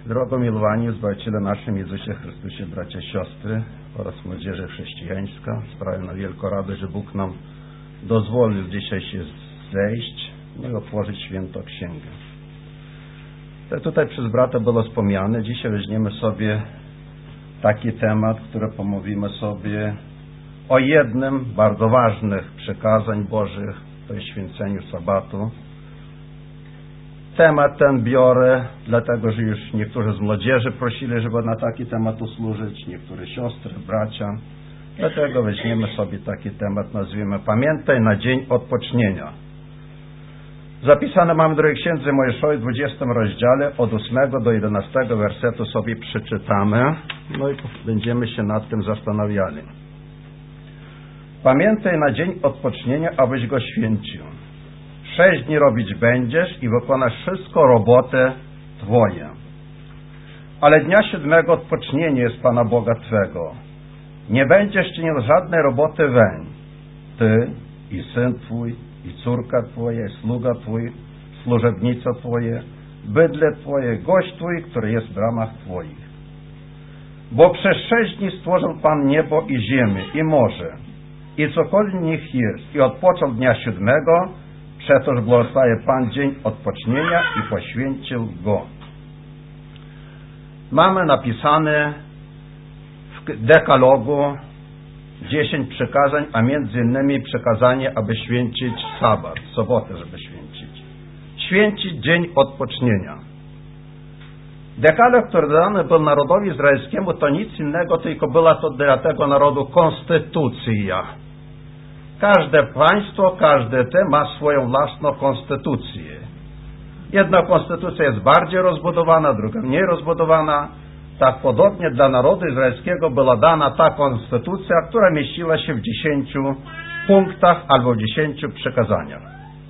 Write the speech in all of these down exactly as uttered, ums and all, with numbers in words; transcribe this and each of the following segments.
Drogo milowani Zbawiciele naszym Jezusie Chrystusie, bracia, siostry oraz młodzieży chrześcijańska, sprawia na wielką radość, że Bóg nam dozwolił dzisiaj się zejść i otworzyć świętą księgę. To tutaj przez brata było wspomniane. Dzisiaj weźmiemy sobie taki temat, który pomówimy sobie o jednym bardzo ważnych przekazań Bożych, to jest święceniu sabatu. Temat ten biorę, dlatego że już niektórzy z młodzieży prosili, żeby na taki temat usłużyć, niektóre siostry, bracia. Dlatego weźmiemy sobie taki temat, nazwijmy Pamiętaj na dzień odpocznienia. Zapisane mamy w drugiej księdze Mojżeszowej w dwudziestym rozdziale od ósmego do jedenastego wersetu sobie przeczytamy, no i będziemy się nad tym zastanawiali. Pamiętaj na dzień odpocznienia, abyś go święcił. Sześć dni robić będziesz i wykonasz wszystko robotę Twoje. Ale dnia siódmego odpocznienie jest Pana Boga Twego. Nie będziesz czynił żadnej roboty weń. Ty i syn Twój, i córka Twoja, i sługa Twój, służebnica Twoje, bydle Twoje, gość Twój, który jest w bramach Twoich. Bo przez sześć dni stworzył Pan niebo i ziemię, i morze, i cokolwiek w nich jest, i odpoczął dnia siódmego, przetoż błogosławi Pan dzień odpocznienia i poświęcił go. Mamy napisane w dekalogu dziesięć przykazań, a między innymi przekazanie, aby święcić sabat, sobotę, żeby święcić. Święcić dzień odpocznienia. Dekalog, który dany był narodowi izraelskiemu, to nic innego, tylko była to dla tego narodu konstytucja. Każde państwo, każde te ma swoją własną konstytucję. Jedna konstytucja jest bardziej rozbudowana, druga mniej rozbudowana. Tak podobnie dla narodu izraelskiego była dana ta konstytucja, która mieściła się w dziesięciu punktach albo w dziesięciu przekazaniach.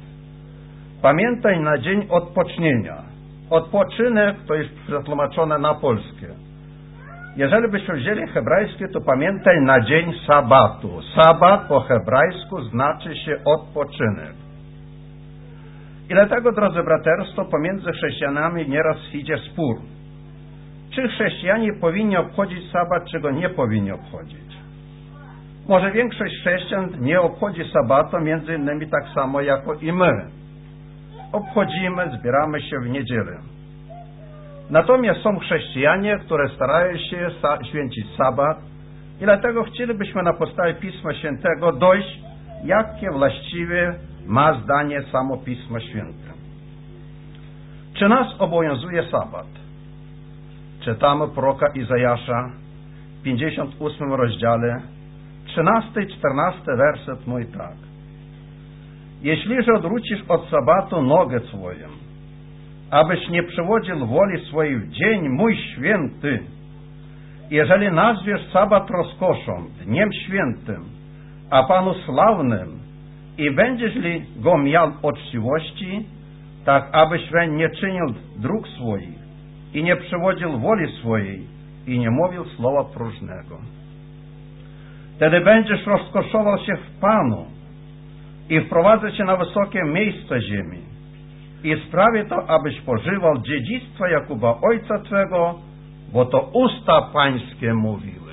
Pamiętaj na dzień odpocznienia. Odpoczynek to jest przetłumaczone na polskie. Jeżeli byśmy wzięli hebrajskie, to pamiętaj na dzień sabatu. Sabat po hebrajsku znaczy się odpoczynek. I dlatego, drodzy braterstwo, pomiędzy chrześcijanami nieraz idzie spór. Czy chrześcijanie powinni obchodzić sabat, czy go nie powinni obchodzić? Może większość chrześcijan nie obchodzi sabatu, między innymi tak samo jako i my. Obchodzimy, zbieramy się w niedzielę. Natomiast są chrześcijanie, które starają się święcić sabat i dlatego chcielibyśmy na podstawie Pisma Świętego dojść, jakie właściwie ma zdanie samo Pismo Święte. Czy nas obowiązuje sabat? Czytamy proroka Izajasza w pięćdziesiątym ósmym rozdziale, trzynasty i czternasty werset mój tak. Jeśliże odwrócisz od sabatu nogę swoją, abyś nie przywodził woli swojej w dzień mój święty, jeżeli nazwiesz sabat rozkoszą, dniem świętym, a Panu sławnym i będziesz li go miał uczciwości, tak abyś weń nie czynił dróg swoich i nie przywodził woli swojej i nie mówił słowa próżnego. Wtedy będziesz rozkoszował się w Panu i wprowadzę cię na wysokie miejsce ziemi i sprawię to, abyś pożywał dziedzictwo Jakuba ojca Twego, bo to usta Pańskie mówiły.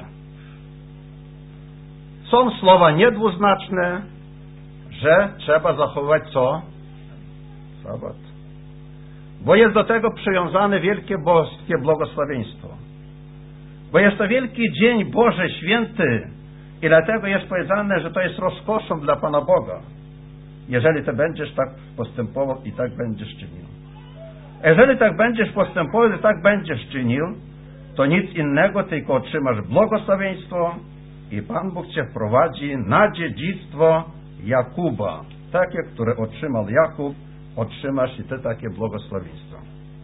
Są słowa niedwuznaczne, że trzeba zachować co? Sabat. Bo jest do tego przywiązane wielkie boskie błogosławieństwo. Bo jest to wielki dzień Boży święty i dlatego jest powiedziane, że to jest rozkoszą dla Pana Boga. Jeżeli Ty będziesz tak postępował i tak będziesz czynił. Jeżeli tak będziesz postępował i tak będziesz czynił, to nic innego, tylko otrzymasz błogosławieństwo i Pan Bóg Cię wprowadzi na dziedzictwo Jakuba. Takie, które otrzymał Jakub, otrzymasz i Ty takie błogosławieństwo.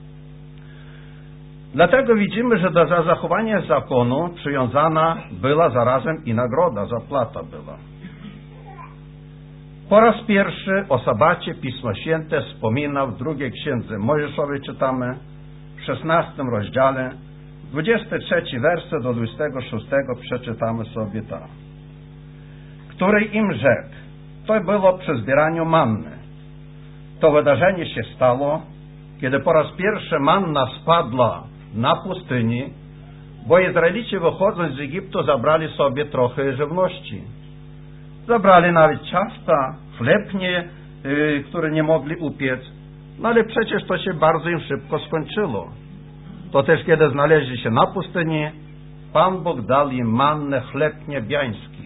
Dlatego widzimy, że do zachowania zakonu przywiązana była zarazem i nagroda, zapłata była. Po raz pierwszy o sabacie Pismo Święte wspomina w drugiej księdze Mojżeszowej, czytamy w szesnastym rozdziale, dwudziesty trzeci werset do dwudziestego szóstego przeczytamy sobie tak. Której im rzekł, to było przy zbieraniu manny. To wydarzenie się stało, kiedy po raz pierwszy manna spadła na pustyni, bo Izraelici wychodząc z Egiptu zabrali sobie trochę żywności. Zabrali nawet ciasta, chleb, nie, yy, który nie mogli upiec. No ale przecież to się bardzo im szybko skończyło. To też kiedy znaleźli się na pustyni, Pan Bóg dał im mannę, chleb niebiański.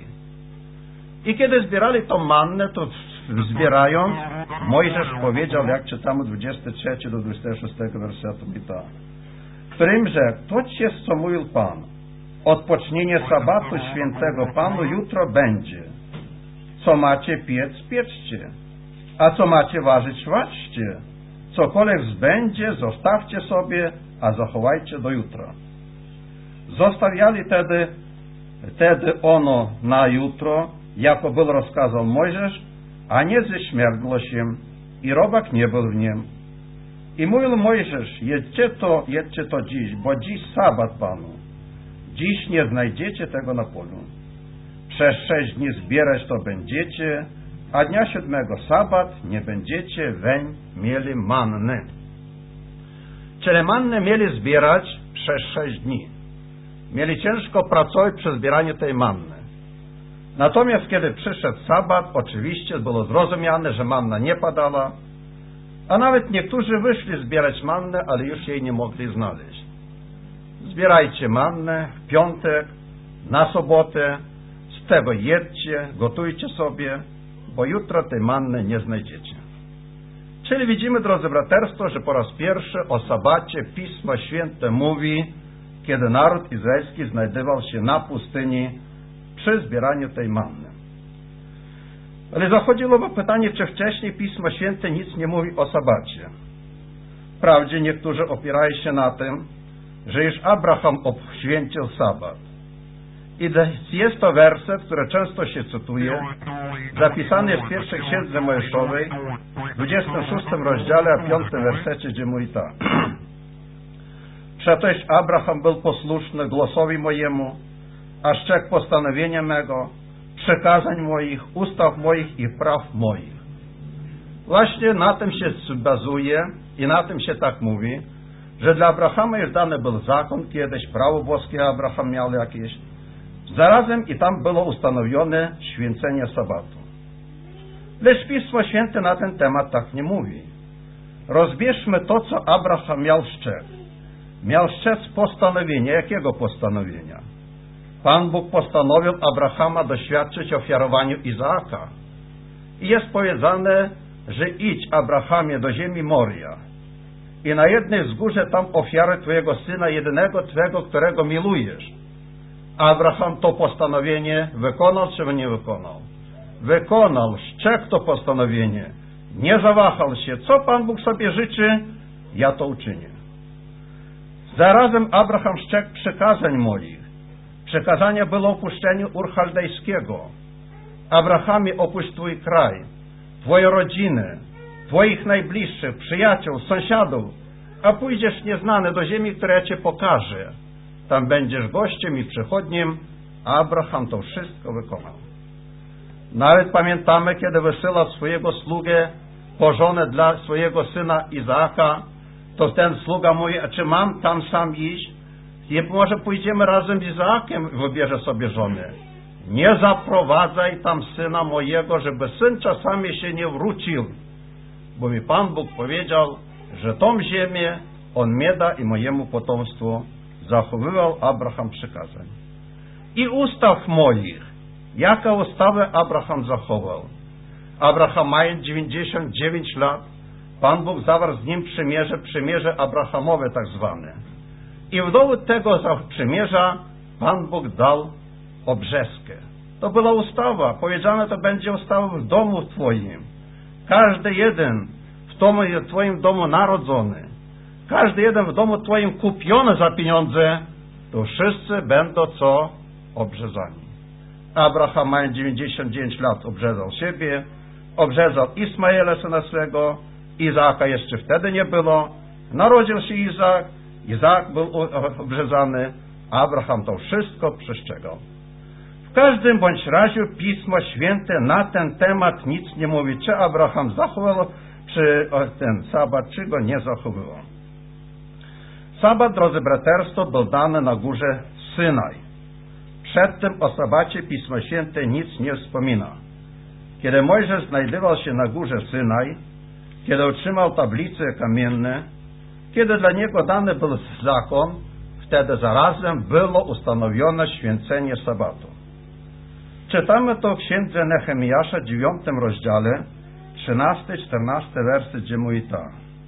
I kiedy zbierali tą mannę, to zbierając, Mojżesz powiedział, jak czytamy dwudziesty trzeci do dwudziestego szóstego wersetu, i tak. Którymże, to jest, co mówił Pan, odpocznienie sabatu świętego Panu jutro będzie. Co macie piec, pieczcie, a co macie ważyć, ważcie. Cokolwiek zbędzie, zostawcie sobie, a zachowajcie do jutra. Zostawiali tedy, tedy ono na jutro, jako był rozkazał Mojżesz, a nie ze śmierdzlosiem, i robak nie był w niem. I mówił Mojżesz, jedźcie to, jedźcie to dziś, bo dziś sabat Panu. Dziś nie znajdziecie tego na polu. Przez sześć dni zbierać to będziecie, a dnia siódmego sabat nie będziecie weń mieli manny. Czyli mannę mieli zbierać przez sześć dni. Mieli ciężko pracować przy zbieraniu tej manny. Natomiast kiedy przyszedł sabat, oczywiście było zrozumiane, że manna nie padała, a nawet niektórzy wyszli zbierać mannę, ale już jej nie mogli znaleźć. Zbierajcie mannę w piątek, na sobotę, z tego jedźcie, gotujcie sobie, bo jutro tej manny nie znajdziecie. Czyli widzimy, drodzy braterstwo, że po raz pierwszy o sabacie Pismo Święte mówi, kiedy naród izraelski znajdował się na pustyni przy zbieraniu tej manny. Ale zachodziło pytanie, czy wcześniej Pismo Święte nic nie mówi o sabacie. Wprawdzie niektórzy opierają się na tym, że już Abraham obświęcił sabat. I jest to werset, który często się cytuje, zapisany jest w pierwszej księdze Mojżeszowej, w dwudziestym szóstym rozdziale, a piątym wersecie, gdzie mówi tak. Przetoż Abraham był posłuszny głosowi mojemu, a szczegł postanowienia mego, przekazań moich, ustaw moich i praw moich. Właśnie na tym się bazuje i na tym się tak mówi, że dla Abrahama już dany był zakon, kiedyś prawo boskie Abraham miał jakieś. Zarazem i tam było ustanowione święcenie sabatu. Lecz Pismo Święte na ten temat tak nie mówi. Rozbierzmy to, co Abraham miał szczec. Miał szczec postanowienia. Jakiego postanowienia? Pan Bóg postanowił Abrahama doświadczyć ofiarowaniu Izaaka. I jest powiedziane, że idź, Abrahamie, do ziemi Moria i na jednej wzgórze tam ofiaruj Twojego syna, jedynego Twego, którego milujesz. Abraham to postanowienie wykonał, czy nie wykonał? Wykonał, szczegł to postanowienie. Nie zawahał się. Co Pan Bóg sobie życzy? Ja to uczynię. Zarazem Abraham szczegł przykazań moich. Przekazanie było opuszczeniu Ur Chaldejskiego. Abrahamie, opuść Twój kraj, Twoje rodziny, Twoich najbliższych, przyjaciół, sąsiadów, a pójdziesz nieznany do ziemi, której ja Cię pokażę. Tam będziesz gościem i przychodnim. Abraham to wszystko wykonał. Nawet pamiętamy, kiedy wysyłał swojego sługę po żonę dla swojego syna Izaaka, to ten sługa mówi, a czy mam tam sam iść? I może pójdziemy razem z Izaakiem i wybierze sobie żonę. Nie zaprowadzaj tam syna mojego, żeby syn czasami się nie wrócił, bo mi Pan Bóg powiedział, że tą ziemię On mnie da i mojemu potomstwu. Zachowywał Abraham przykazań. I ustaw moich. Jaka ustawę Abraham zachował? Abraham mając dziewięćdziesiąt dziewięć lat, Pan Bóg zawarł z nim przymierze, przymierze Abrahamowe tak zwane. I w dowód tego przymierza Pan Bóg dał obrzeskę. To była ustawa. Powiedziane to będzie ustawa w domu Twoim. Każdy jeden w domu, Twoim domu narodzony, każdy jeden w domu Twoim kupiony za pieniądze, to wszyscy będą co? Obrzezani. Abraham mając dziewięćdziesiąt dziewięć lat obrzezał siebie, obrzezał Ismaela syna swego, Izaaka jeszcze wtedy nie było, narodził się Izaak, Izaak był obrzezany, Abraham to wszystko przestrzegał. W każdym bądź razie Pismo Święte na ten temat nic nie mówi, czy Abraham zachował czy ten sabat, czy go nie zachowywał. Sabat, drodzy braterstwo, był dany na górze Synaj. Przed tym o sabacie Pismo Święte nic nie wspomina. Kiedy Mojżesz znajdował się na górze Synaj, kiedy otrzymał tablice kamienne, kiedy dla niego dany był zakon, wtedy zarazem było ustanowione święcenie sabatu. Czytamy to w księdze Nehemiasza, dziewiątym rozdziale, trzynasty czternasty werset, gdzie mówi tak.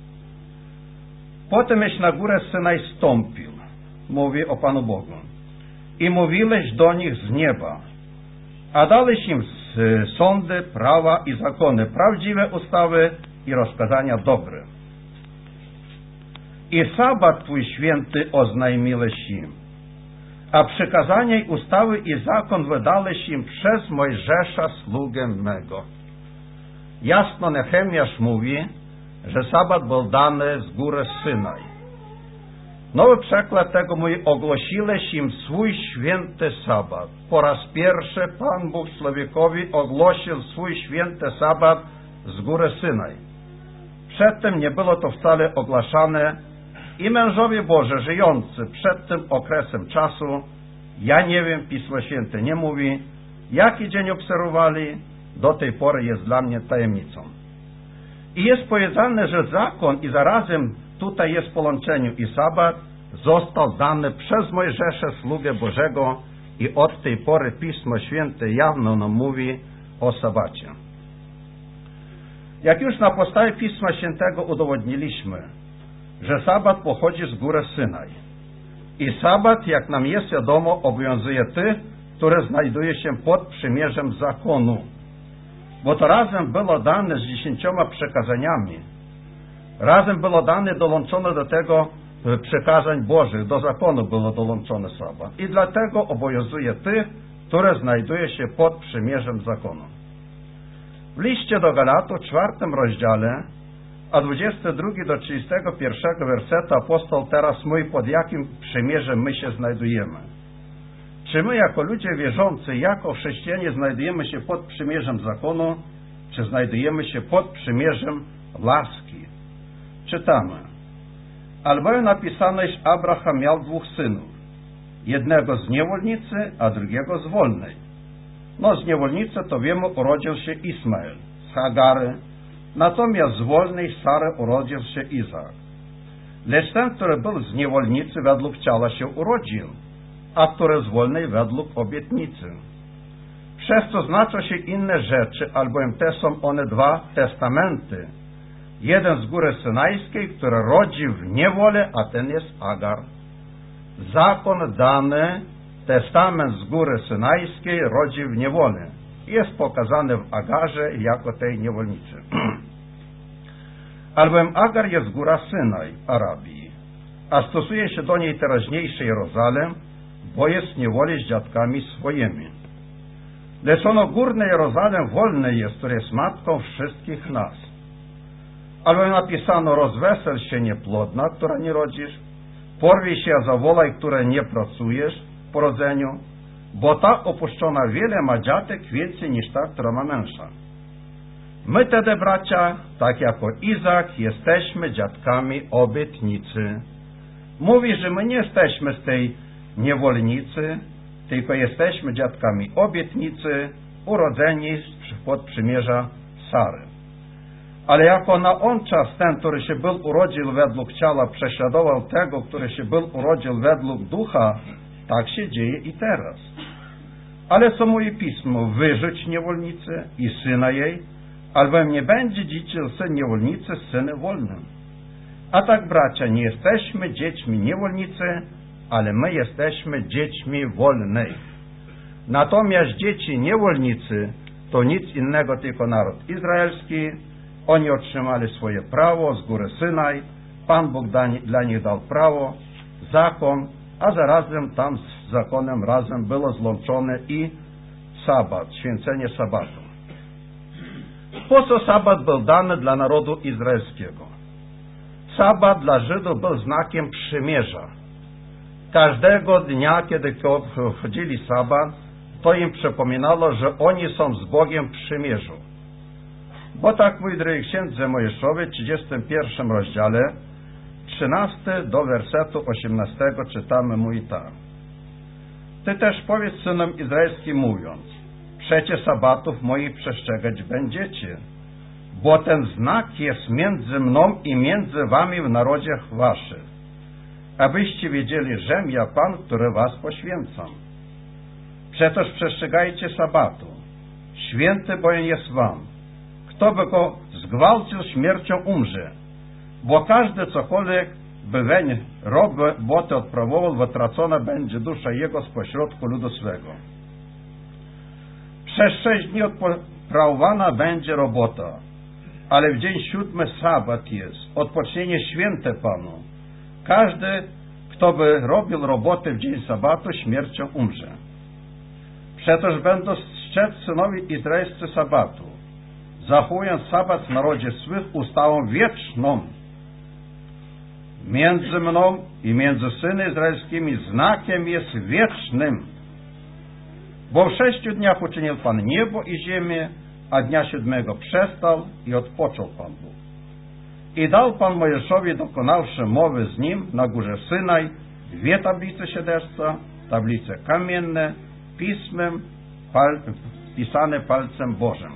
Potemś na górę Synaj stąpił, mówi o Panu Bogu, i mówiłeś do nich z nieba, a dałeś im sądy, prawa i zakony, prawdziwe ustawy i rozkazania dobre. I sabat Twój święty oznajmiłeś im, a przykazania i ustawy i zakon wydałeś im przez Mojżesza, sługę mego. Jasno Nehemiasz mówi, że sabat był dany z góry Synaj. Nowy przekład tego mówi, ogłosiłeś im swój święty sabat. Po raz pierwszy Pan Bóg człowiekowi ogłosił swój święty sabat z góry Synaj. Przedtem nie było to wcale ogłaszane i mężowie Boży żyjący przed tym okresem czasu, ja nie wiem, Pismo Święte nie mówi, jaki dzień obserwowali, do tej pory jest dla mnie tajemnicą. I jest powiedziane, że zakon i zarazem tutaj jest w połączeniu i sabat został dany przez Mojżesza, sługę Bożego, i od tej pory Pismo Święte jawno nam mówi o sabacie. Jak już na podstawie Pisma Świętego udowodniliśmy, że sabat pochodzi z góry Synaj. I sabat, jak nam jest wiadomo, obowiązuje tych, które znajduje się pod przymierzem zakonu. Bo to razem było dane z dziesięcioma przekazaniami. Razem było dane dołączone do tego przekazań Bożych, do zakonu było dołączone sabat. I dlatego obowiązuje tych, które znajduje się pod przymierzem zakonu. W liście do Galatów, czwartym rozdziale, a dwudziesty drugi do trzydziestego pierwszego wersetu apostoł teraz mówi, pod jakim przymierzem my się znajdujemy. Czy my jako ludzie wierzący, jako chrześcijanie znajdujemy się pod przymierzem zakonu, czy znajdujemy się pod przymierzem łaski? Czytamy. Albowiem napisano, iż Abraham miał dwóch synów. Jednego z niewolnicy, a drugiego z wolnej. No z niewolnicy to wiemy, urodził się Ismael z Hagary, natomiast z wolnej Sary urodził się Izak. Lecz ten, który był z niewolnicy, według ciała się urodził, a który z wolnej według obietnicy. Przez co znaczą się inne rzeczy, albowiem te są one dwa testamenty. Jeden z góry synajskiej, który rodzi w niewolę, a ten jest Agar. Zakon dany, testament z góry synajskiej rodzi w niewolę. Jest pokazany w Agarze jako tej niewolnicy. Albowiem Agar jest góra Synaj, Arabii, a stosuje się do niej teraźniejszy Jerozolem, bo jest w niewoli z dziadkami swoimi. Lecz ono górne Jerozolem wolne jest, które jest matką wszystkich nas. Albowiem napisano, rozwesel się nieplodna, która nie rodzisz, porwij się, zawołaj, które nie pracujesz po rodzeniu, bo ta opuszczona wiele ma dziatek więcej niż ta, która ma męża. My tedy, bracia, tak jako Izak, jesteśmy dziadkami obietnicy. Mówi, że my nie jesteśmy z tej niewolnicy, tylko jesteśmy dziadkami obietnicy, urodzeni pod przymierza Sary. Ale jako na on czas ten, który się był urodził według ciała, prześladował tego, który się był urodził według ducha, tak się dzieje i teraz. Ale co mówi Pismo? Wyrzuć niewolnicę i syna jej, albowiem nie będzie dziedziczył syn niewolnicy z synem wolnym. A tak, bracia, nie jesteśmy dziećmi niewolnicy, ale my jesteśmy dziećmi wolnej. Natomiast dzieci niewolnicy to nic innego, tylko naród izraelski. Oni otrzymali swoje prawo z góry Synaj. Pan Bóg dla nich dał prawo, zakon, a zarazem tam z zakonem razem było złączone i sabat, święcenie sabatu. Po co sabat był dany dla narodu izraelskiego? Sabat dla Żydów był znakiem przymierza. Każdego dnia, kiedy obchodzili sabat, to im przypominało, że oni są z Bogiem w przymierzu. Bo tak mówi, drogi księdze Mojżeszowy, w trzydziestym pierwszym rozdziale, trzynaście do wersetu osiemnastego czytamy mu i tak. Ty też powiedz synom izraelskim mówiąc, przecie sabatów moich przestrzegać będziecie, bo ten znak jest między mną i między wami w narodziach waszych, abyście wiedzieli, żem ja Pan, który was poświęcam. Przetoż przestrzegajcie sabatu, święty bowiem jest wam. Kto by go zgwałcił, śmiercią umrze, bo każdy cokolwiek by weń robił, bo to odprawował, wytracona będzie dusza jego z pośrodku ludu swego. Przez sześć dni odprawowana będzie robota, ale w dzień siódmy sabat jest, odpocznienie święte Panu. Każdy, kto by robił robotę w dzień sabatu, śmiercią umrze. Przetoż będą strzec synowi izraelscy sabatu, zachując sabat w narodzie swych ustawą wieczną. Między mną i między syny izraelskimi znakiem jest wiecznym. Bo w sześciu dniach uczynił Pan niebo i ziemię, a dnia siódmego przestał i odpoczął Pan Bóg. I dał Pan Mojżeszowi, dokonawszy mowy z nim na górze Synaj, dwie tablice siedeszca, tablice kamienne, pismem pal, pisane palcem Bożym.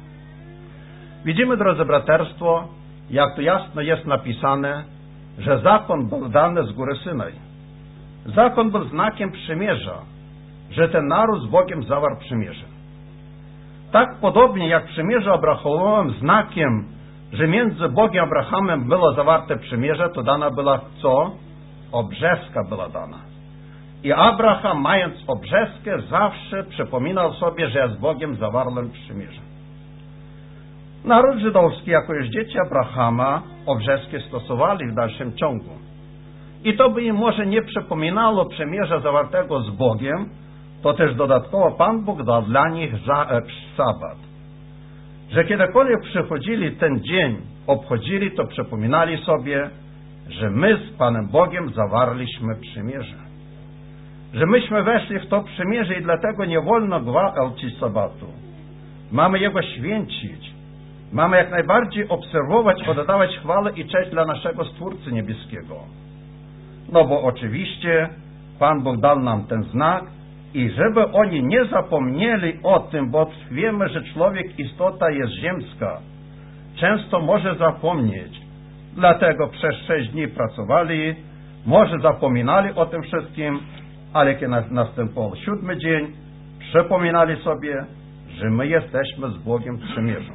Widzimy, drodzy braterstwo, jak to jasno jest napisane, że zakon był dany z góry Synaj. Zakon był znakiem przymierza, że ten naród z Bogiem zawarł przymierze. Tak podobnie jak przymierze Abrahamowym znakiem, że między Bogiem a Abrahamem było zawarte przymierze, to dana była co? Obrzezka była dana. I Abraham, mając obrzezkę, zawsze przypominał sobie, że ja z Bogiem zawarłem przymierze. Naród żydowski, jako już dzieci Abrahama, obrzezkę stosowali w dalszym ciągu. I to by im może nie przypominało przymierza zawartego z Bogiem, to też dodatkowo Pan Bóg dał dla nich za, e, sabat. Że kiedykolwiek przychodzili ten dzień, obchodzili, to przypominali sobie, że my z Panem Bogiem zawarliśmy przymierze. Że myśmy weszli w to przymierze i dlatego nie wolno gwałcić sabatu. Mamy jego święcić. Mamy jak najbardziej obserwować, oddawać chwałę i cześć dla naszego Stwórcy Niebieskiego. No bo oczywiście Pan Bóg dał nam ten znak i żeby oni nie zapomnieli o tym, bo wiemy, że człowiek, istota jest ziemska, często może zapomnieć. Dlatego przez sześć dni pracowali, może zapominali o tym wszystkim, ale kiedy następował siódmy dzień, przypominali sobie, że my jesteśmy z Bogiem w przymierzu.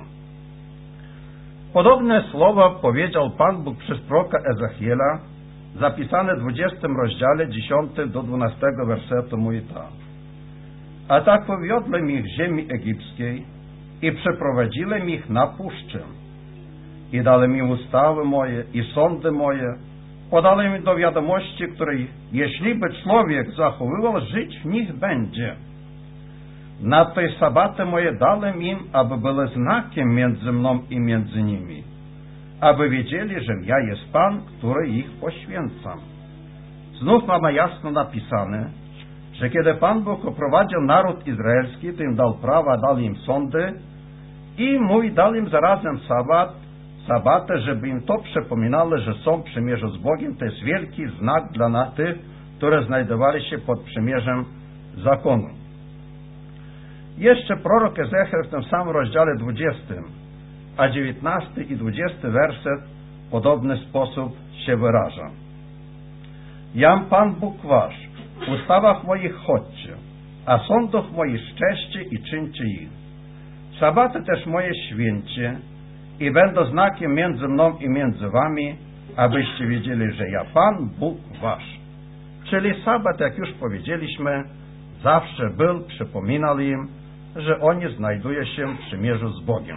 Podobne słowa powiedział Pan Bóg przez proroka Ezechiela, zapisane w dwudziestym rozdziale, dziesiątym do dwunastego wersetu, mówi tak. A tak wywiodłem ich z ziemi egipskiej i przeprowadziłem ich na puszczę. I dałem im ustawy moje i sądy moje, podałem im do wiadomości, której jeśli by człowiek zachowywał, żyć w nich będzie. Na tej sabaty moje dałem im, aby były znakiem między mną i między nimi, aby wiedzieli, że ja jest Pan, który ich poświęcam. Znów mamy jasno napisane, że kiedy Pan Bóg oprowadził naród izraelski, to im dał prawa, dał im sądy i mój dał im zarazem sabat, sabatę, żeby im to przypominało, że są w przymierzu z Bogiem. To jest wielki znak dla tych, które znajdowali się pod przymierzem zakonu. Jeszcze prorok Ezechiel w tym samym rozdziale dwudziestym, a dziewiętnasty i dwudziesty werset w podobny sposób się wyraża. Jam Pan Bóg wasz, w ustawach moich chodźcie, a sądów moich szczęście i czyńcie ich. Sabaty też moje święcie i będą znakiem między mną i między wami, abyście wiedzieli, że ja Pan Bóg wasz. Czyli sabat, jak już powiedzieliśmy, zawsze był, przypominał im, że oni znajdują się w przymierzu z Bogiem.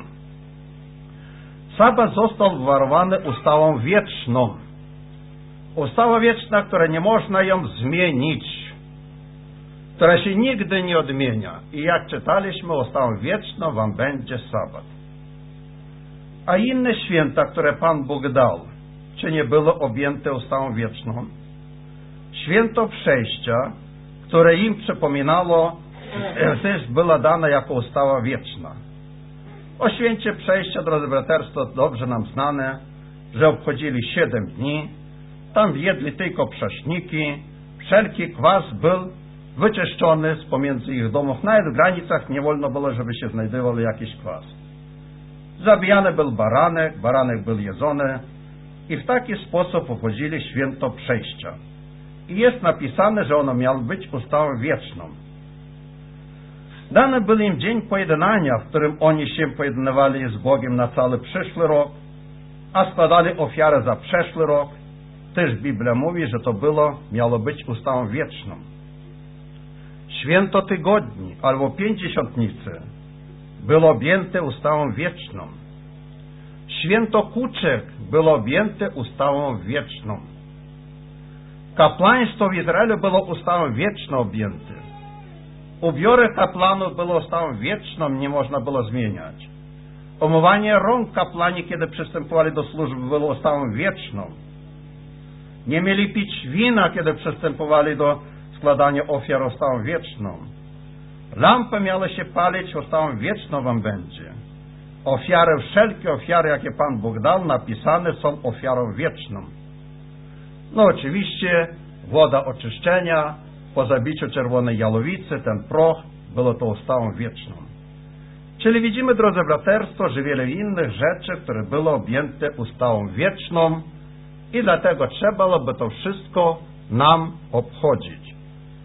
Sabat został wywarowany ustawą wieczną. Ustawa wieczna, która nie można ją zmienić, która się nigdy nie odmienia. I jak czytaliśmy, ustawą wieczną wam będzie sabat. A inne święta, które Pan Bóg dał, czy nie było objęte ustawą wieczną? Święto przejścia, które im przypominało, też była dana jako ustawa wieczna. O święcie przejścia, drodzy braterstwo, dobrze nam znane, że obchodzili siedem dni, Tam jedli tylko prześniki, wszelki kwas był wyczyszczony z pomiędzy ich domów. Nawet w granicach nie wolno było, żeby się znajdował jakiś kwas. Zabijany był baranek, baranek był jedzony i w taki sposób obchodzili święto przejścia. I jest napisane, że ono miało być ustawą wieczną. Dany był im dzień pojednania, w którym oni się pojednywali z Bogiem na cały przyszły rok, a składali ofiarę za przeszły rok. Też Biblia mówi, że to było, miało być ustawą wieczną. Święto tygodni albo pięćdziesiątnicy było objęte ustawą wieczną. Święto kuczek było objęte ustawą wieczną. Kapłaństwo w Izraelu było ustawą wieczną objęte. Ubiory kapłanów było ustawą wieczną, nie można było zmieniać. Umywanie rąk kapłani, kiedy przystępowali do służby, było ustawą wieczną. Nie mieli pić wina, kiedy przystępowali do składania ofiar, ustawą wieczną. Lampy miały się palić, ustawą wieczną wam będzie. Ofiary, wszelkie ofiary, jakie Pan Bóg dał, napisane są ofiarą wieczną. No oczywiście woda oczyszczenia, po zabiciu czerwonej jalowicy, ten proch, było to ustawą wieczną. Czyli widzimy, drodzy braterstwo, że wiele innych rzeczy, które były objęte ustawą wieczną i dlatego trzeba by to wszystko nam obchodzić.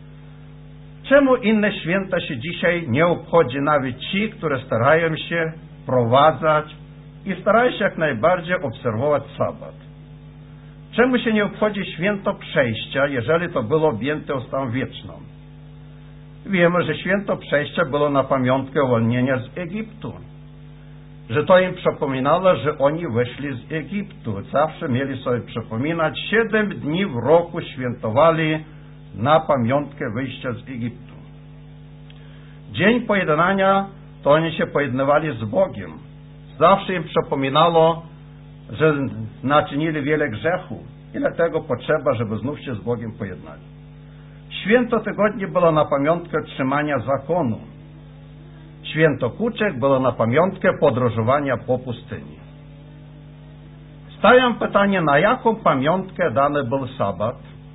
Czemu inne święta się dzisiaj nie obchodzi nawet ci, które starają się prowadzać i starają się jak najbardziej obserwować sabat? Czemu się nie obchodzi święto przejścia, jeżeli to było objęte ustawą wieczną? Wiemy, że święto przejścia było na pamiątkę uwolnienia z Egiptu. Że to im przypominało, że oni wyszli z Egiptu. Zawsze mieli sobie przypominać, siedem dni w roku świętowali na pamiątkę wyjścia z Egiptu. Dzień pojednania to oni się pojednywali z Bogiem. Zawsze im przypominało, że naczynili wiele grzechu i dlatego potrzeba, żeby znów się z Bogiem pojednali. Święto tygodni było na pamiątkę trzymania zakonu. Święto kuczek było na pamiątkę podróżowania po pustyni. Stawiam pytanie, na jaką pamiątkę dany był sabat?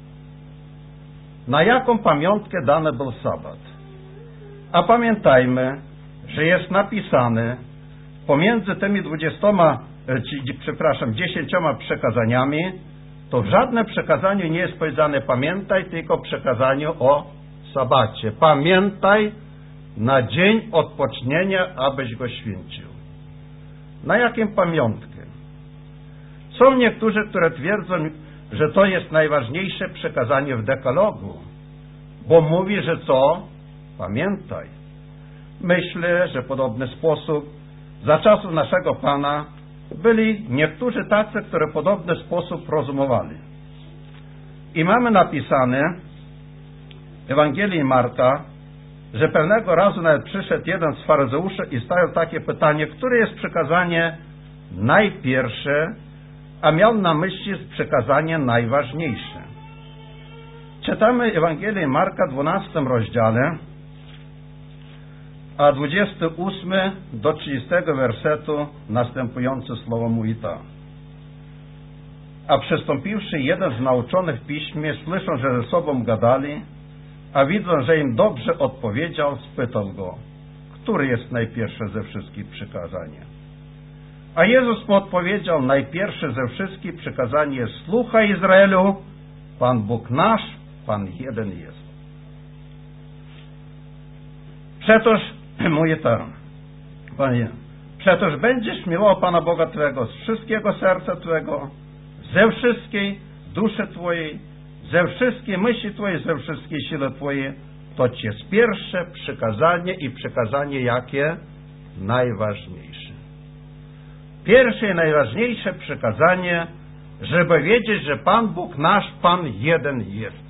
Na jaką pamiątkę dany był sabat? A pamiętajmy, że jest napisane pomiędzy tymi dwudziestoma, ci, przepraszam, dziesięcioma przekazaniami, to w żadnym przekazaniu nie jest powiedziane pamiętaj, tylko przekazaniu o sabacie. Pamiętaj na dzień odpocznienia, abyś go święcił. Na jaką pamiątkę? Są niektórzy, które twierdzą, że to jest najważniejsze przekazanie w dekalogu, bo mówi, że co? Pamiętaj. Myślę, że w podobny sposób za czasów naszego Pana byli niektórzy tacy, które w podobny sposób rozumowali. I mamy napisane w Ewangelii Marka, że pewnego razu nawet przyszedł jeden z faryzeuszy i stawiał takie pytanie, które jest przekazanie najpierwsze, a miał na myśli przekazanie najważniejsze. Czytamy Ewangelię Marka w dwunastym rozdziale, a dwudziesty ósmy do trzydziestego wersetu następujące słowo mówi tak. A przystąpiwszy jeden z nauczonych w piśmie, słyszą, że ze sobą gadali, a widzą, że im dobrze odpowiedział, spytał go, który jest najpierwszy ze wszystkich przykazań. A Jezus mu odpowiedział, najpierwszy ze wszystkich przykazań jest słuchaj Izraelu, Pan Bóg nasz, Pan jeden jest. Przetoż, mówi tak, Panie, przetoż będziesz miłował Pana Boga Twego z wszystkiego serca Twego, ze wszystkiej duszy Twojej, ze wszystkiej myśli Twojej, ze wszystkiej siły Twojej. To jest pierwsze przykazanie i przykazanie jakie? Najważniejsze. Pierwsze i najważniejsze przykazanie, żeby wiedzieć, że Pan Bóg nasz, Pan jeden jest.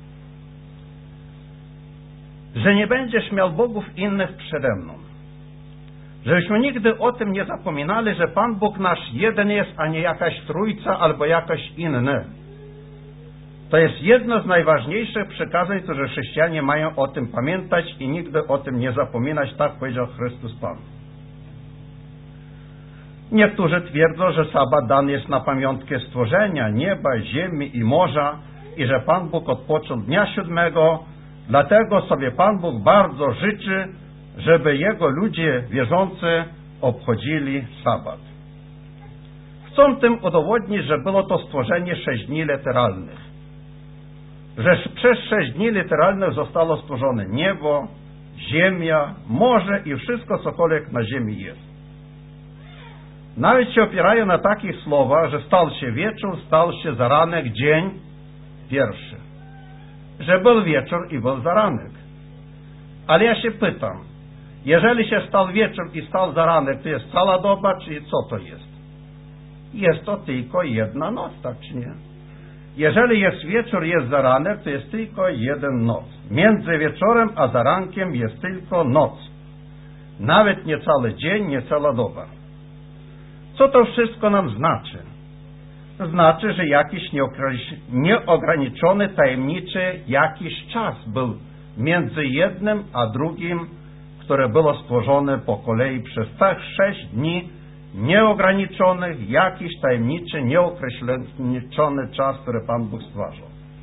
Że nie będziesz miał bogów innych przede mną. Żebyśmy nigdy o tym nie zapominali, że Pan Bóg nasz jeden jest, a nie jakaś trójca albo jakaś inny. To jest jedno z najważniejszych przykazań, które chrześcijanie mają o tym pamiętać i nigdy o tym nie zapominać, tak powiedział Chrystus Pan. Niektórzy twierdzą, że sabat dany jest na pamiątkę stworzenia nieba, ziemi i morza i że Pan Bóg odpoczął dnia siódmego, dlatego sobie Pan Bóg bardzo życzy, żeby Jego ludzie wierzący obchodzili sabat. Chcą tym udowodnić, że było to stworzenie sześć dni literalnych, że przez sześć dni literalnych zostało stworzone niebo, ziemia, morze i wszystko, cokolwiek na ziemi jest. Nawet się opierają na takich słowach, że stał się wieczór, stał się zaranek, dzień pierwszy. Że był wieczór i był zaranek. Ale ja się pytam, jeżeli się stał wieczór i stał zaranek, to jest cała doba, czy co to jest? Jest to tylko jedna noc, tak czy nie? Jeżeli jest wieczór, jest zaranek, to jest tylko jeden noc. Między wieczorem a zarankiem jest tylko noc. Nawet nie cały dzień, nie cała doba. Co to wszystko nam znaczy? Znaczy, że jakiś nieograniczony, tajemniczy jakiś czas był między jednym a drugim, które było stworzone po kolei przez tych sześć dni, nieograniczonych, jakiś tajemniczy, nieokreślony czas, który Pan Bóg stwarzał.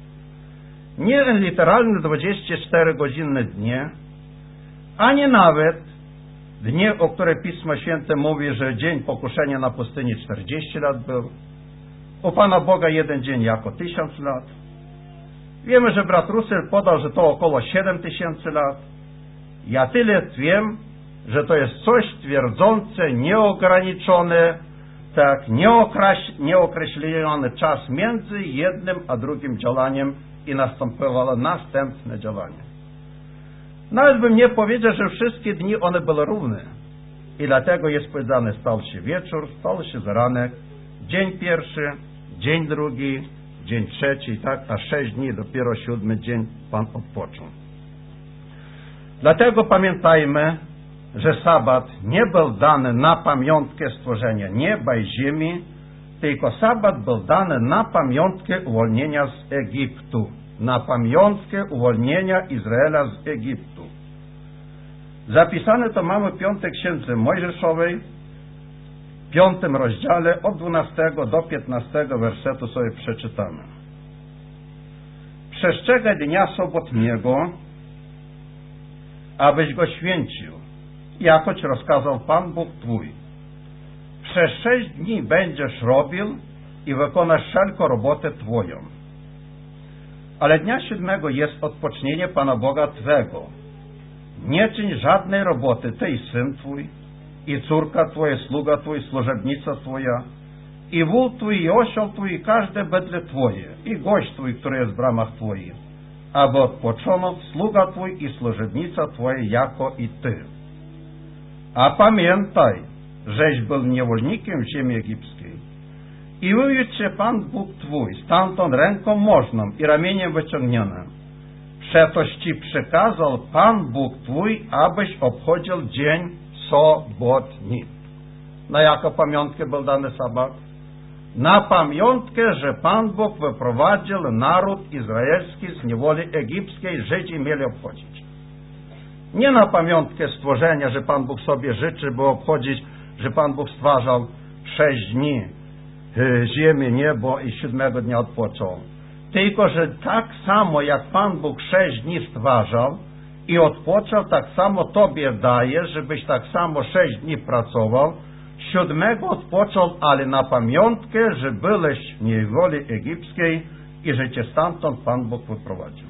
Nie literalne dwadzieścia cztery godziny dnie, ani nawet dnie, o których Pismo Święte mówi, że dzień pokuszenia na pustyni czterdzieści lat był. U Pana Boga jeden dzień jako tysiąc lat. Wiemy, że brat Russell podał, że to około siedem tysięcy lat. Ja tyle wiem, że to jest coś twierdzące, nieograniczone, tak nieokreślony czas między jednym a drugim działaniem i następowało następne działanie. Nawet bym nie powiedział, że wszystkie dni one były równe. I dlatego jest powiedziane, stał się wieczór, stał się zaranek, dzień pierwszy, dzień drugi, dzień trzeci i tak, a sześć dni, dopiero siódmy dzień Pan odpoczął. Dlatego pamiętajmy, że sabat nie był dany na pamiątkę stworzenia nieba i ziemi, tylko sabat był dany na pamiątkę uwolnienia z Egiptu, na pamiątkę uwolnienia Izraela z Egiptu. Zapisane to mamy w piątej księdze Mojżeszowej, w piątym rozdziale, od dwunastego do piętnastego wersetu sobie przeczytamy. Przestrzegaj dnia sobotniego, abyś go święcił, jakoć rozkazał Pan Bóg Twój. Przez sześć dni będziesz robił i wykonasz wszelką robotę Twoją. Ale dnia siódmego jest odpocznienie Pana Boga Twego. Nie czyń żadnej roboty, Ty i syn Twój, i córka Twoja, sługa Twój, służebnica Twoja, i wół Twój, i osioł Twój, i każde bydle Twoje, i gość Twój, który jest w bramach Twoich, aby odpoczął sługa Twój i służebnica Twoja jako i Ty. A pamiętaj, żeś był niewolnikiem w ziemi egipskiej. I wywiódł cię Pan Bóg Twój stamtąd ręką możną i ramieniem wyciągniętym. Przetoż Ci przekazał Pan Bóg Twój, abyś obchodził dzień sobotni. Na jaką pamiątkę był dany sabat? Na pamiątkę, że Pan Bóg wyprowadził naród izraelski z niewoli egipskiej, Żydzi mieli obchodzić. Nie na pamiątkę stworzenia, że Pan Bóg sobie życzy, by obchodzić, że Pan Bóg stwarzał sześć dni, ziemię, niebo i siódmego dnia odpoczął. Tylko, że tak samo jak Pan Bóg sześć dni stwarzał i odpoczął, tak samo Tobie daje, żebyś tak samo sześć dni pracował, siódmego odpoczął, ale na pamiątkę, że byłeś w niewoli egipskiej i że Cię stamtąd Pan Bóg wyprowadził.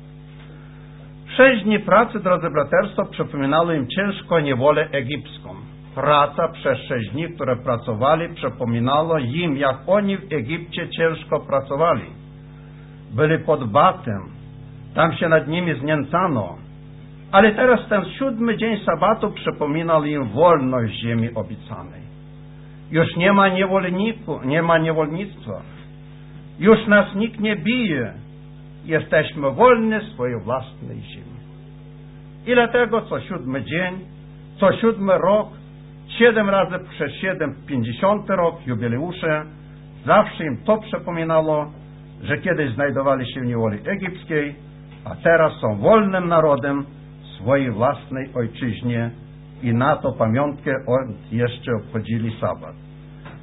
Sześć dni pracy, drodzy braterstwo, przypominało im ciężką niewolę egipską. Praca przez sześć dni, które pracowali, przypominało im, jak oni w Egipcie ciężko pracowali. Byli pod batem, tam się nad nimi znęcano. Ale teraz ten siódmy dzień sabatu przypominał im wolność ziemi obiecanej. Już nie ma niewolniku, nie ma niewolnictwa. Już nas nikt nie bije. Jesteśmy wolni w swojej własnej ziemi. I dlatego co siódmy dzień, co siódmy rok, siedem razy przez siedem, pięćdziesiąty rok, jubileusze, zawsze im to przypominało, że kiedyś znajdowali się w niewoli egipskiej, a teraz są wolnym narodem w swojej własnej ojczyźnie i na to pamiątkę jeszcze obchodzili sabat.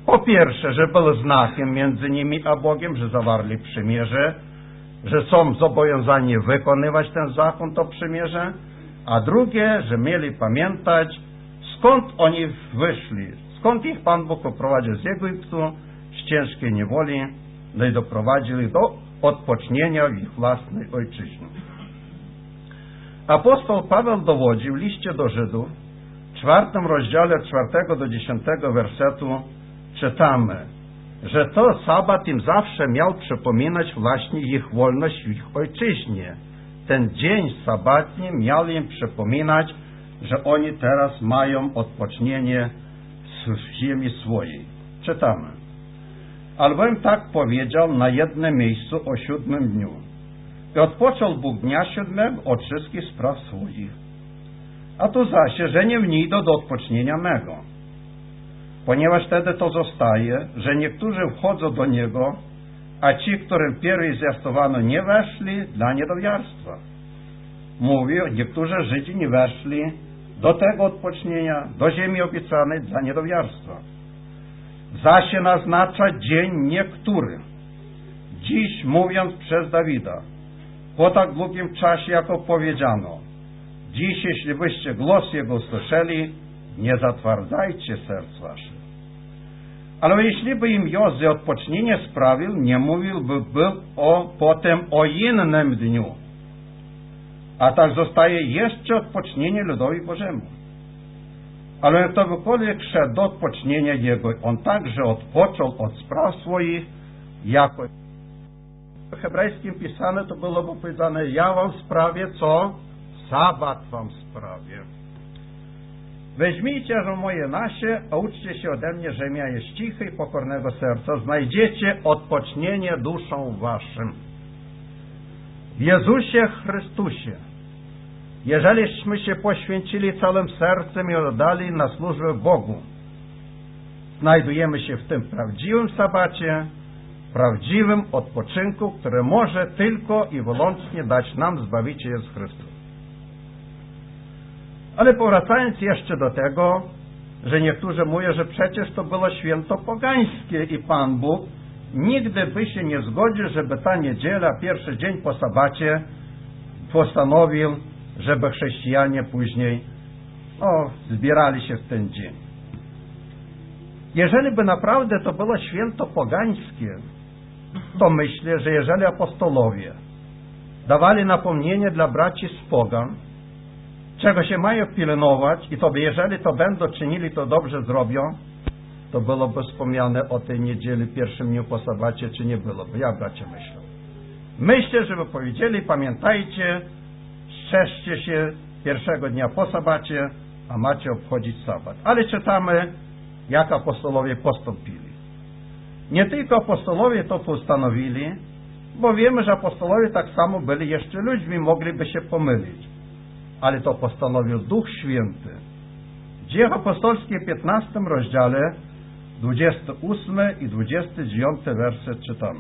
Po pierwsze, że był znakiem między nimi a Bogiem, że zawarli przymierze, że są zobowiązani wykonywać ten zakon, to przymierze, a drugie, że mieli pamiętać, skąd oni wyszli, skąd ich Pan Bóg poprowadził z Egiptu, z ciężkiej niewoli, no i doprowadził ich do odpocznienia w ich własnej ojczyźnie. Apostoł Paweł dowodzi w liście do Żydów, w czwartym rozdziale, od czwartego do dziesiątego wersetu, czytamy, że to sabat im zawsze miał przypominać właśnie ich wolność w ich ojczyźnie. Ten dzień sabatni miał im przypominać, że oni teraz mają odpocznienie z ziemi swojej. Czytamy. Albowiem tak powiedział na jednym miejscu o siódmym dniu. I odpoczął Bóg dnia siódmego od wszystkich spraw swoich. A tu zaś, że nie wnidą do odpocznienia mego. Ponieważ wtedy to zostaje, że niektórzy wchodzą do Niego, a ci, którym pierwej zwiastowano, nie weszli dla niedowiarstwa. Mówi, niektórzy Żydzi nie weszli do tego odpocznienia, do ziemi obiecanej dla niedowiarstwa. Zaś się naznacza dzień niektóry. Dziś, mówiąc przez Dawida, po tak długim czasie, jako powiedziano, dziś, jeśli byście głos Jego słyszeli, nie zatwardzajcie serc waszych. Ale jeśli by im Jozue odpocznienie sprawił, nie mówiłby był o, potem o innym dniu. A tak zostaje jeszcze odpocznienie ludowi Bożemu. Ale ktokolwiek szedł do odpocznienia Jego, on także odpoczął od spraw swoich, jako w hebrajskim pisane to byłoby powiedziane, ja wam sprawię co? Sabat wam sprawię. Weźmijcie że moje nasie, a uczcie się ode mnie, że ja jest cichy i pokornego serca, znajdziecie odpocznienie duszom waszym. W Jezusie Chrystusie, jeżeliśmy się poświęcili całym sercem i oddali na służbę Bogu, znajdujemy się w tym prawdziwym sabacie, prawdziwym odpoczynku, który może tylko i wyłącznie dać nam Zbawiciel Jezus Chrystus. Ale powracając jeszcze do tego, że niektórzy mówią, że przecież to było święto pogańskie i Pan Bóg nigdy by się nie zgodził, żeby ta niedziela, pierwszy dzień po sabacie, postanowił, żeby chrześcijanie później o, zbierali się w ten dzień. Jeżeli by naprawdę to było święto pogańskie, to myślę, że jeżeli apostolowie dawali napomnienie dla braci z pogan, czego się mają pilnować i to jeżeli to będą czynili, to dobrze zrobią, to byłoby wspomniane o tej niedzieli, pierwszym dniu po sabacie, czy nie byłoby. Ja, bracia, myślę. Myślę, żeby powiedzieli, pamiętajcie, strzeżcie się pierwszego dnia po sabacie, a macie obchodzić sabat. Ale czytamy, jak apostolowie postąpili. Nie tylko apostolowie to postanowili, bo wiemy, że apostolowie tak samo byli jeszcze ludźmi, mogliby się pomylić. Ale to postanowił Duch Święty. W Dziejach Apostolskich w piętnastym rozdziale, dwudziesty ósmy i dwudziesty dziewiąty werset czytamy.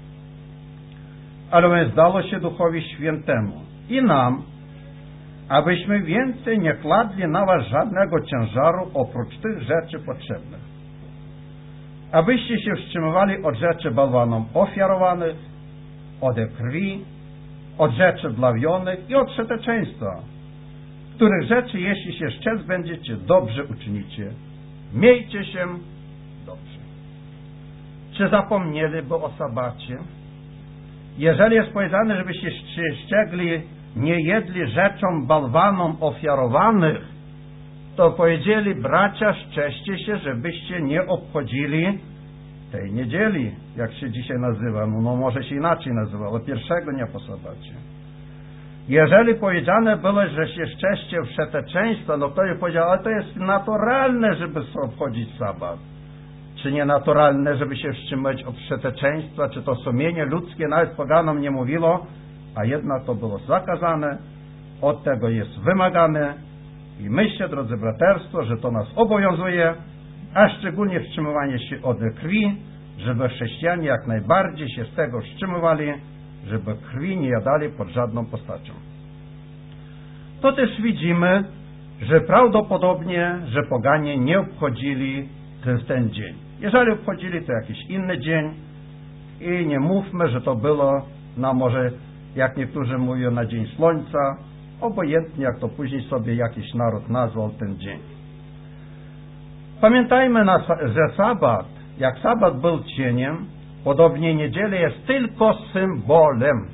Ale zdało się Duchowi Świętemu i nam, abyśmy więcej nie kładli na was żadnego ciężaru oprócz tych rzeczy potrzebnych. Abyście się wstrzymywali od rzeczy bałwanom ofiarowanych, od krwi, od rzeczy dlawionych i od przeteczeństwa, których rzeczy, jeśli się szczec będziecie, dobrze uczynicie. Miejcie się dobrze. Czy zapomnieliby o sabacie? Jeżeli jest powiedziane, żebyście szczegli nie jedli rzeczom bałwanom ofiarowanych, to powiedzieli, bracia, szczęście się, żebyście nie obchodzili tej niedzieli, jak się dzisiaj nazywa, no, no może się inaczej nazywa, ale pierwszego dnia po sabacie. Jeżeli powiedziane było, że się szczęście w przeteczeństwo, no ktoś powiedział, ale to jest naturalne, żeby sobie obchodzić sabat. Czy nie naturalne, żeby się wstrzymać od przeteczeństwa, czy to sumienie ludzkie nawet poganom nie mówiło, a jednak to było zakazane, od tego jest wymagane i myślę, drodzy braterstwo, że to nas obowiązuje, a szczególnie wstrzymywanie się od krwi, żeby chrześcijanie jak najbardziej się z tego wstrzymywali, żeby krwi nie jadali pod żadną postacią. To też widzimy, że prawdopodobnie, że poganie nie obchodzili w ten dzień. Jeżeli obchodzili to jakiś inny dzień i nie mówmy, że to było na może, jak niektórzy mówią, na Dzień Słońca, obojętnie jak to później sobie jakiś naród nazwał ten dzień. Pamiętajmy, że sabat, jak sabat był cieniem, podobnie niedziela jest tylko symbolem.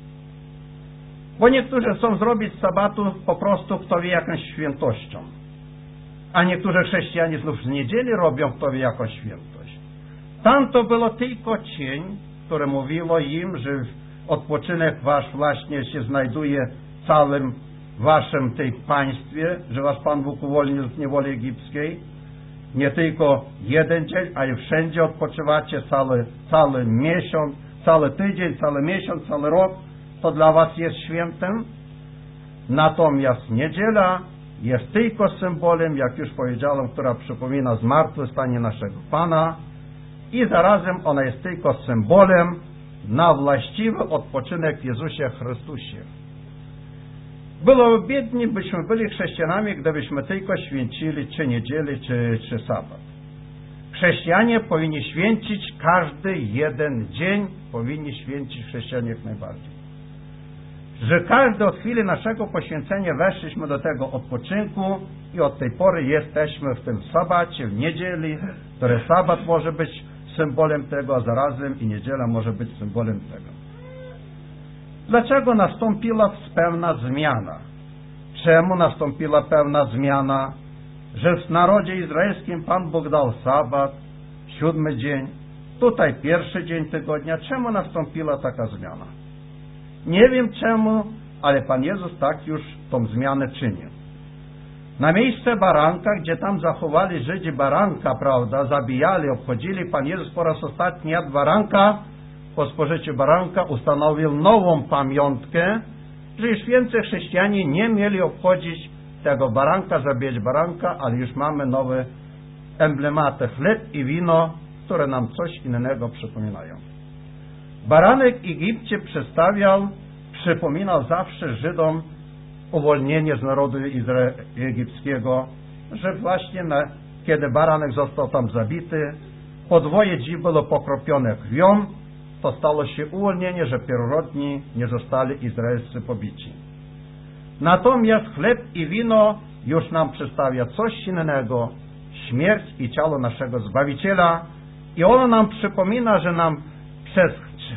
Bo niektórzy chcą zrobić z sabatu po prostu kto wie jakąś świętością. A niektórzy chrześcijanie znów z niedzieli robią kto wie jakąś świętość. Tam to było tylko cień, które mówiło im, że odpoczynek wasz właśnie się znajduje w całym waszym tej państwie, że was Pan Bóg uwolnił z niewoli egipskiej. Nie tylko jeden dzień, ale wszędzie odpoczywacie cały, cały miesiąc, cały tydzień, cały miesiąc, cały rok. To dla was jest świętem. Natomiast niedziela jest tylko symbolem, jak już powiedziałem, która przypomina zmartwychwstanie naszego Pana i zarazem ona jest tylko symbolem na właściwy odpoczynek w Jezusie Chrystusie. Byłoby biedni, byśmy byli chrześcijanami, gdybyśmy tylko święcili czy niedzielę, czy, czy sabat. Chrześcijanie powinni święcić każdy jeden dzień, powinni święcić chrześcijanie jak najbardziej. Że każdy od chwili naszego poświęcenia weszliśmy do tego odpoczynku i od tej pory jesteśmy w tym sabacie, w niedzieli, który sabat może być symbolem tego, a zarazem i niedziela może być symbolem tego. Dlaczego nastąpiła pewna zmiana? Czemu nastąpiła pewna zmiana? Że w narodzie izraelskim Pan Bóg dał sabat, siódmy dzień, tutaj pierwszy dzień tygodnia. Czemu nastąpiła taka zmiana? Nie wiem czemu, ale Pan Jezus tak już tą zmianę czynił. Na miejsce baranka, gdzie tam zachowali Żydzi baranka, prawda, zabijali, obchodzili, Pan Jezus po raz ostatni jadł baranka, po spożyciu baranka ustanowił nową pamiątkę, że już więcej chrześcijanie nie mieli obchodzić tego baranka, zabijać baranka, ale już mamy nowe emblematy, chleb i wino, które nam coś innego przypominają. Baranek w Egipcie przedstawiał, przypominał zawsze Żydom uwolnienie z narodu Izra- egipskiego, że właśnie na, kiedy baranek został tam zabity, podwoje dzi było pokropione krwią, to stało się uwolnienie, że pierworodni nie zostali izraelscy pobici. Natomiast chleb i wino już nam przedstawia coś innego, śmierć i ciało naszego Zbawiciela, i ono nam przypomina, że nam przez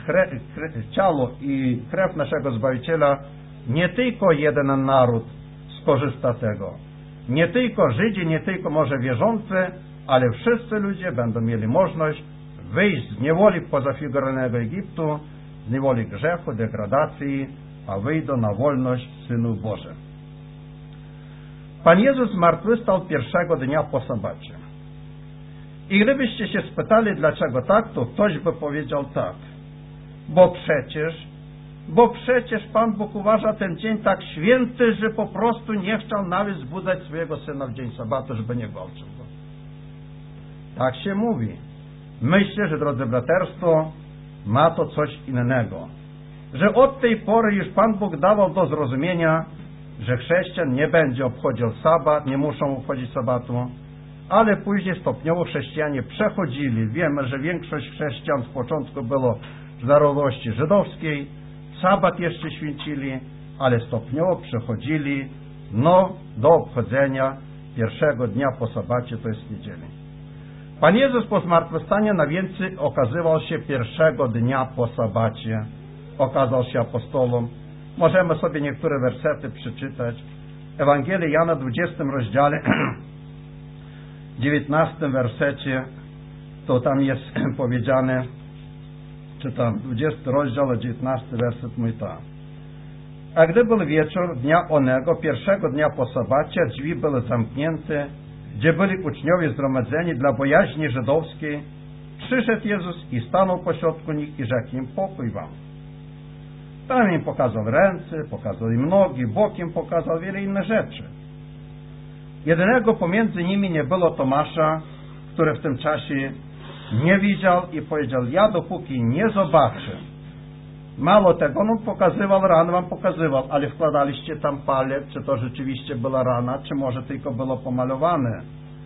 ciało i krew naszego Zbawiciela nie tylko jeden naród skorzysta tego. Nie tylko Żydzi, nie tylko może wierzący, ale wszyscy ludzie będą mieli możliwość wyjść z niewoli pozafiguralnego Egiptu, z niewoli grzechu, degradacji, a wyjdą na wolność synów Bożych. Pan Jezus zmartwychwstał pierwszego dnia po sabacie. I gdybyście się spytali, dlaczego tak, to ktoś by powiedział tak. Bo przecież, bo przecież Pan Bóg uważa ten dzień tak święty, że po prostu nie chciał nawet zbudzać swojego Syna w dzień sabatu, żeby nie gwałcił go. Tak się mówi. Myślę, że, drodzy braterstwo, ma to coś innego. Że od tej pory już Pan Bóg dawał do zrozumienia, że chrześcijan nie będzie obchodził sabat, nie muszą obchodzić sabatu, ale później stopniowo chrześcijanie przechodzili. Wiemy, że większość chrześcijan z początku było z narodowości żydowskiej, sabat jeszcze święcili, ale stopniowo przechodzili no, do obchodzenia pierwszego dnia po sabacie, to jest niedzieli. Pan Jezus po zmartwychwstaniu na wieńcu okazywał się pierwszego dnia po sabacie. Okazał się apostolom. Możemy sobie niektóre wersety przeczytać. Ewangelii Jana w dwudziestym rozdziale, dziewiętnastym wersecie, to tam jest powiedziane, czytam, dwudziesty rozdział, dziewiętnasty werset mówi tak. A gdy był wieczór dnia onego, pierwszego dnia po sabacie, drzwi były zamknięte, gdzie byli uczniowie zgromadzeni dla bojaźni żydowskiej, przyszedł Jezus i stanął pośrodku nich i rzekł im: pokój wam. Tam im pokazał ręce, pokazał im nogi, bok im pokazał wiele innych rzeczy. Jedynego pomiędzy nimi nie było Tomasza, który w tym czasie nie widział i powiedział: ja dopóki nie zobaczę. Mało tego, on pokazywał ranę, wam pokazywał, ale wkładaliście tam palec, czy to rzeczywiście była rana, czy może tylko było pomalowane.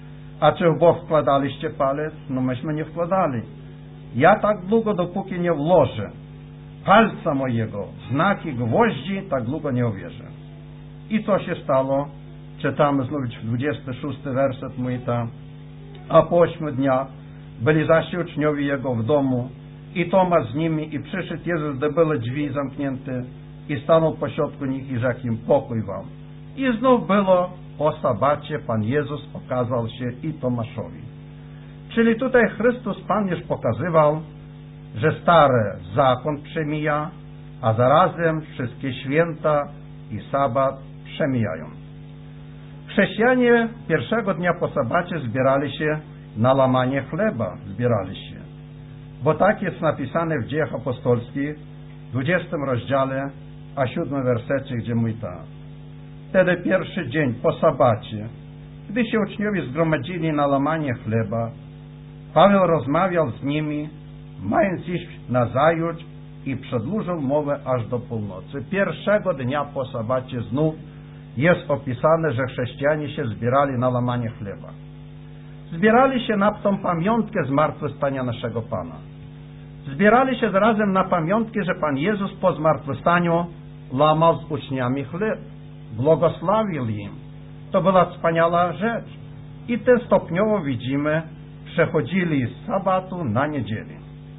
A czy w bok wkładaliście palec? No myśmy nie wkładali. Ja tak długo, dopóki nie włożę palca mojego w znaki gwoździ, tak długo nie uwierzę. I co się stało? Czytamy znów dwudziesty szósty werset mój tam. A po ośmiu dniach byli zaś uczniowie Jego w domu i Tomasz z nimi i przyszedł Jezus, gdy były drzwi zamknięte i stanął pośrodku nich i rzekł im: pokój wam. I znów było po sabacie Pan Jezus pokazał się i Tomaszowi. Czyli tutaj Chrystus Pan już pokazywał, że stary zakon przemija, a zarazem wszystkie święta i sabat przemijają. Chrześcijanie pierwszego dnia po sabacie zbierali się na łamanie chleba, zbierali się. Bo tak jest napisane w Dziejach Apostolskich, w dwudziestym rozdziale, a siódmym wersecie, gdzie mówi tak. Wtedy pierwszy dzień po sabacie, gdy się uczniowie zgromadzili na łamanie chleba, Paweł rozmawiał z nimi, mając iść nazajutrz, i przedłużył mowę aż do północy. Pierwszego dnia po sabacie znów jest opisane, że chrześcijanie się zbierali na łamanie chleba. Zbierali się na tą pamiątkę zmartwychwstania naszego Pana. Zbierali się razem na pamiątkę, że Pan Jezus po zmartwychwstaniu łamał z uczniami chleb. Błogosławił im. To była wspaniała rzecz. I te stopniowo widzimy, przechodzili z sabatu na niedzielę.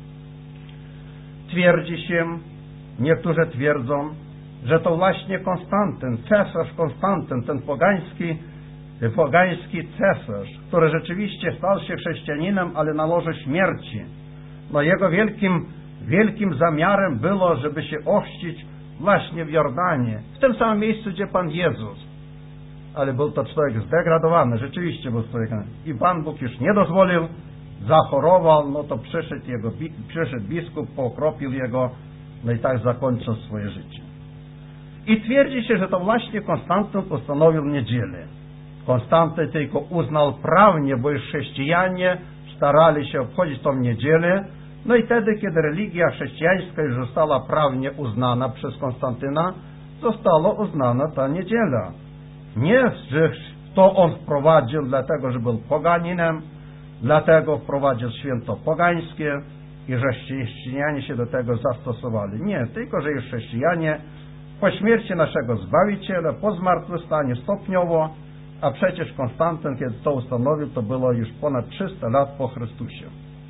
Twierdzi się, niektórzy twierdzą, że to właśnie Konstantyn, cesarz Konstantyn, ten pogański, pogański cesarz, który rzeczywiście stał się chrześcijaninem, ale na łoże śmierci. No jego wielkim, wielkim zamiarem było, żeby się ochrzcić właśnie w Jordanie, w tym samym miejscu, gdzie Pan Jezus. Ale był to człowiek zdegradowany, rzeczywiście był człowiekiem. I Pan Bóg już nie dozwolił, zachorował, no to przyszedł, jego, przyszedł biskup, pokropił jego, no i tak zakończył swoje życie. I twierdzi się, że to właśnie Konstantyn ustanowił niedzielę. Konstantyn tylko uznał prawnie, bo już chrześcijanie starali się obchodzić tą niedzielę, no i wtedy, kiedy religia chrześcijańska już została prawnie uznana przez Konstantyna, została uznana ta niedziela. Nie, że to on wprowadził dlatego, że był poganinem, dlatego wprowadził święto pogańskie i że chrześcijanie się do tego zastosowali. Nie, tylko że już chrześcijanie po śmierci naszego Zbawiciela, po zmartwychwstaniu stopniowo, a przecież Konstantyn, kiedy to ustanowił, to było już ponad trzysta lat po Chrystusie.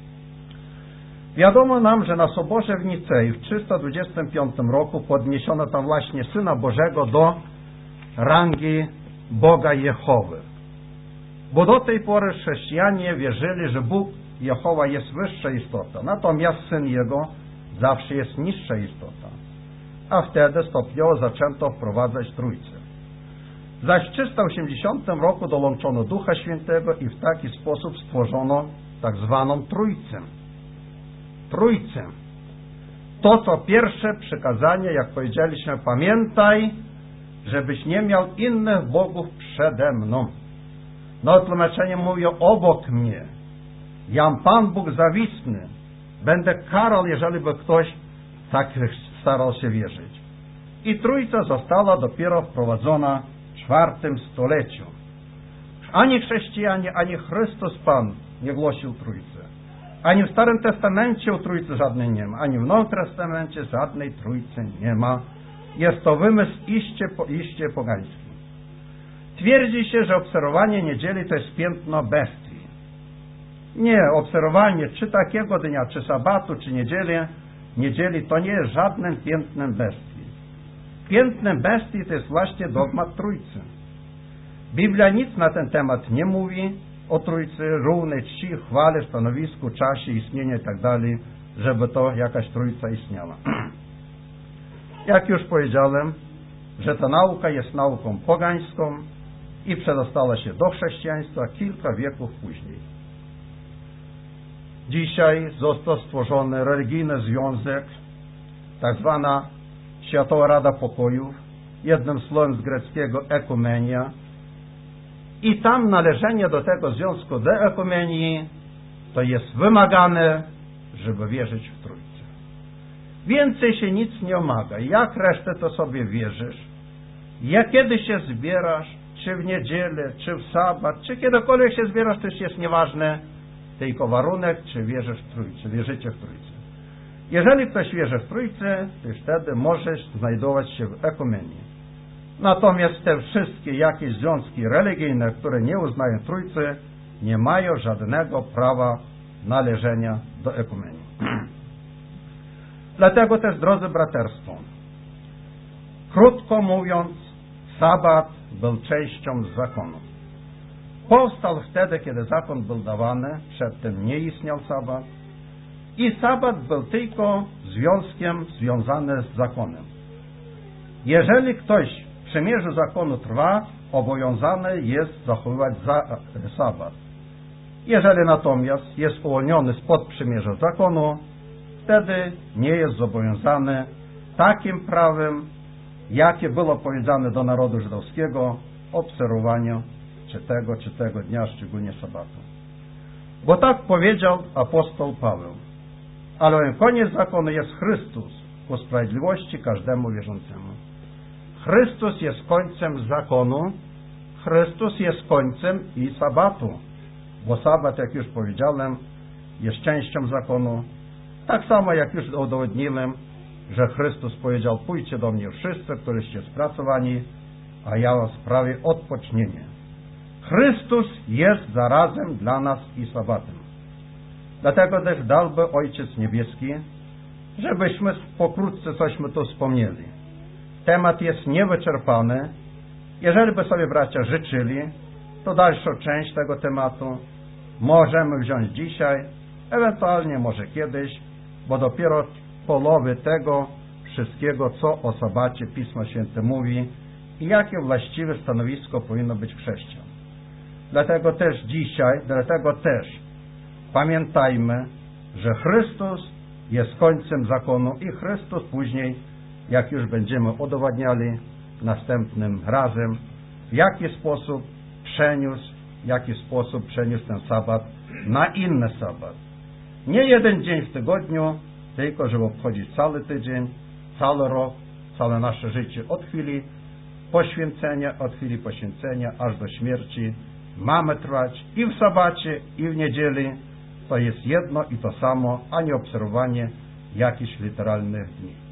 Wiadomo nam, że na Soborze w Nicei w trzysta dwudziestym piątym roku podniesiono tam właśnie Syna Bożego do rangi Boga Jehowy. Bo do tej pory chrześcijanie wierzyli, że Bóg Jehowa jest wyższa istota, natomiast Syn Jego zawsze jest niższa istota. A wtedy stopniowo zaczęto wprowadzać Trójcę. Zaś w trzysta osiemdziesiątym roku dołączono Ducha Świętego i w taki sposób stworzono tak zwaną Trójcę. Trójcę. To, co pierwsze przykazanie, jak powiedzieliśmy, pamiętaj, żebyś nie miał innych bogów przede mną. No, tłumaczenie mówi obok mnie. Jam Pan Bóg zawistny. Będę karał, jeżeli by ktoś tak starał się wierzyć. I Trójca została dopiero wprowadzona w czwartym stuleciu. Ani chrześcijanie, ani Chrystus Pan nie głosił Trójcy. Ani w Starym Testamencie o Trójcy żadnej nie ma, ani w Nowym Testamencie żadnej Trójcy nie ma. Jest to wymysł iście, iście pogański. Twierdzi się, że obserwowanie niedzieli to jest piętno bestii. Nie, obserwowanie czy takiego dnia, czy sabatu, czy niedzieli, niedzieli to nie jest żadnym piętnem bestii. Piętnem bestii to jest właśnie dogmat Trójcy. Biblia nic na ten temat nie mówi o Trójcy, równej czci, chwale, stanowisku, czasie, istnienia i tak dalej, żeby to jakaś Trójca istniała. Jak już powiedziałem, że ta nauka jest nauką pogańską i przedostała się do chrześcijaństwa kilka wieków później. Dzisiaj został stworzony religijny związek, tak zwana Światowa Rada Pokojów, jednym słowem z greckiego ekumenia, i tam należenie do tego związku do ekumenii to jest wymagane, żeby wierzyć w Trójcę. Więcej się nic nie omaga. Jak resztę to sobie wierzysz? Jak kiedy się zbierasz? czy w niedzielę, czy w sabat, czy kiedykolwiek się zbierasz, to już jest nieważne, tylko warunek, czy wierzysz w Trójcę, wierzycie w Trójcę. Jeżeli ktoś wierzy w Trójcę, to wtedy możesz znajdować się w ekumenii. Natomiast te wszystkie jakieś związki religijne, które nie uznają Trójcy, nie mają żadnego prawa należenia do ekumenii. Dlatego też, drodzy braterstwo, krótko mówiąc, sabat był częścią zakonu. Powstał wtedy, kiedy zakon był dawany, przedtem nie istniał sabat i sabat był tylko związkiem związany z zakonem. Jeżeli ktoś w przymierzu zakonu trwa, obowiązany jest zachowywać za, sabat. Jeżeli natomiast jest uwolniony spod przymierza zakonu, wtedy nie jest zobowiązany takim prawem, jakie było powiedziane do narodu żydowskiego, obserwowaniu czy tego, czy tego dnia, szczególnie sabatu. Bo tak powiedział apostoł Paweł. Ale koniec zakonu jest Chrystus ku sprawiedliwości każdemu wierzącemu. Chrystus jest końcem zakonu, Chrystus jest końcem i sabatu. Bo sabat, jak już powiedziałem, jest częścią zakonu. Tak samo jak już udowodniłem, że Chrystus powiedział: pójdźcie do mnie wszyscy, któryście spracowani, a ja was sprawię odpocznienie. Chrystus jest zarazem dla nas i sabatem. Dlatego też dałby Ojciec Niebieski, żebyśmy pokrótce cośmy tu wspomnieli. Temat jest niewyczerpany. Jeżeli by sobie bracia życzyli, to dalszą część tego tematu możemy wziąć dzisiaj, ewentualnie może kiedyś, bo dopiero połowy tego wszystkiego, co o sabacie Pismo Święte mówi i jakie właściwe stanowisko powinno być chrześcijan. Dlatego też dzisiaj, dlatego też pamiętajmy, że Chrystus jest końcem zakonu i Chrystus później, jak już będziemy udowadniali następnym razem, w jaki sposób przeniósł, w jaki sposób przeniósł ten sabat na inny sabat. Nie jeden dzień w tygodniu, tylko żeby obchodzić cały tydzień, cały rok, całe nasze życie od chwili poświęcenia, od chwili poświęcenia aż do śmierci mamy trwać i w sabacie, i w niedzieli. To jest jedno i to samo, a nie obserwowanie jakichś literalnych dni.